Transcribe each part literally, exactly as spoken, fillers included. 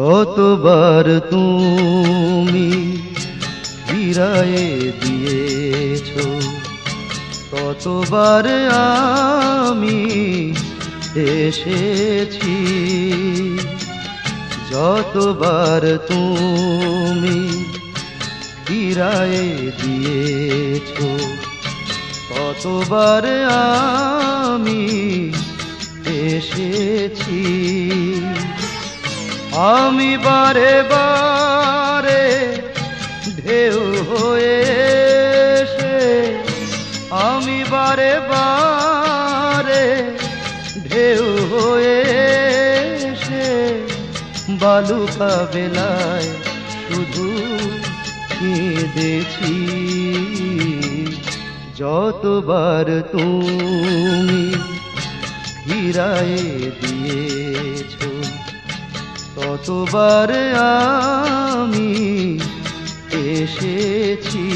যতবার তুমি ফিরায়ে দিয়েছ ততবার আমি এসেছি। যতবার তুমি ফিরায়ে দিয়েছ ততবার আমি এসেছি। আমি বারে বারে ঢেউ হয়ে এসে, আমি বারে বারে ঢেউ হয়ে এসে বালুকা বেলায় শুধু কেঁদেছি। যতবার তুমি ফিরায়ে দিয়েছ ততবার আমি এসেছি।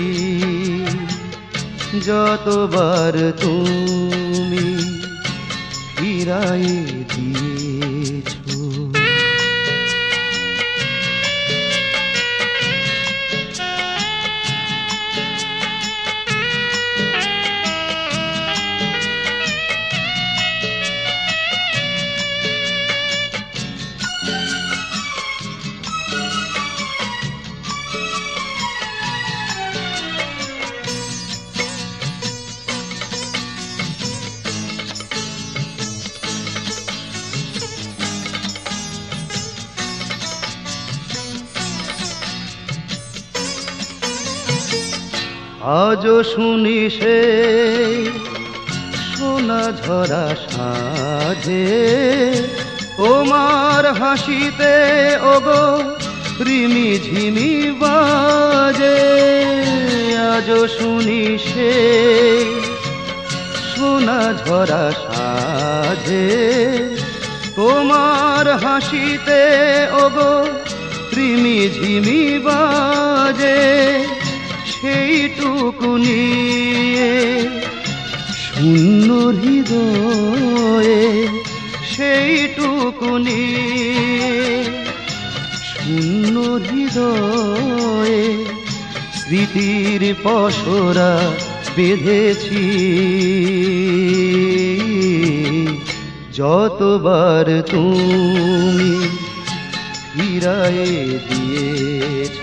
যতবার তুমি ফিরায়ে দিয়েছ। আজও শুনি সে সোনা ঝরা সাজে তোমার হাসিতে ওগো রিমি ঝিমি বাজে। আজও শুনি সে সোনা ঝরা সাজে তোমার হাসিতে ওগো রিমি ঝিমি বাজে। সেইটুকু নিয়ে শূন্য হৃদয়ে, সেইটুকু নিয়ে শূন্য হৃদয়ে স্মৃতির পসরা বেঁধেছি। যতবার তুমি ফিরায়ে দিয়েছ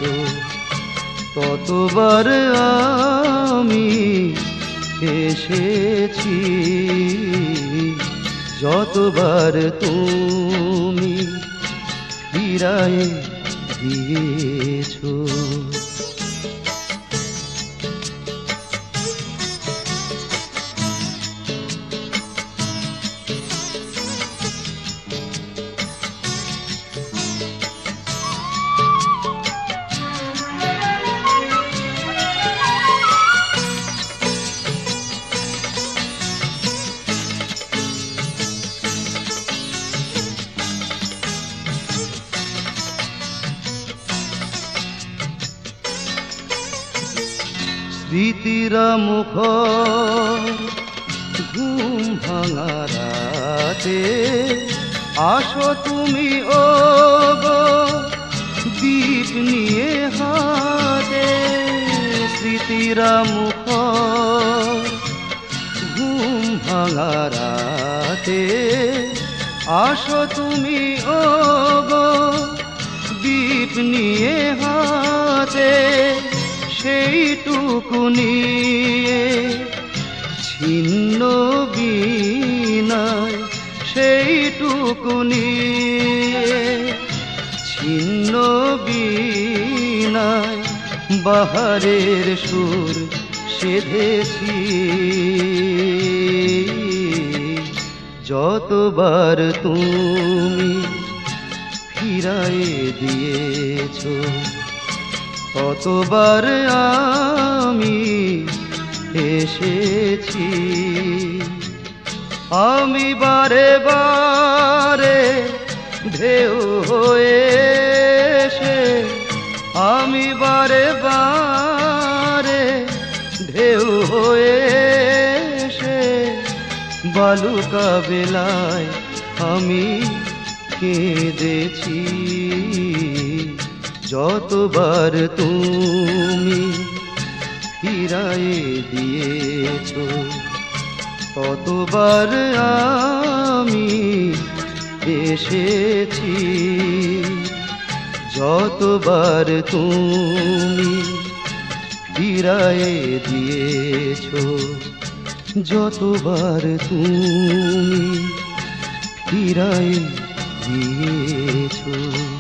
ততবার আমি এসেছি। যতবার তুমি ফিরায়ে দিয়েছ। স্মৃতিরা মুখর ঘুম ভাঙা রাতে আসো তুমি ওগো দীপ নিয়ে হাতে। স্মৃতিরা মুখর ঘুম ভাঙা রাতে আসো তুমি ওগো দীপ নিয়ে হাতে। সেইটুকু নিয়ে ছিন্ন বীণায়, সেইটুকু নিয়ে ছিন্ন বীণায় বাহারের সুর সেধেছি। যতবার তুমি ফিরায়ে দিয়েছ ততবার আমি এসেছি। আমি বারে বারে ঢেউ হয়ে এসে, আমি বারে বারে ঢেউ হয়ে এসে বালুকা বেলায় আমি কেঁদেছি। যতবার তুমি ফিরায়ে দিয়েছো ততবার আমি এসেছি। যতবার তুমি ফিরায়ে দিয়েছো যতবার তুমি ফিরায়ে দিয়েছো।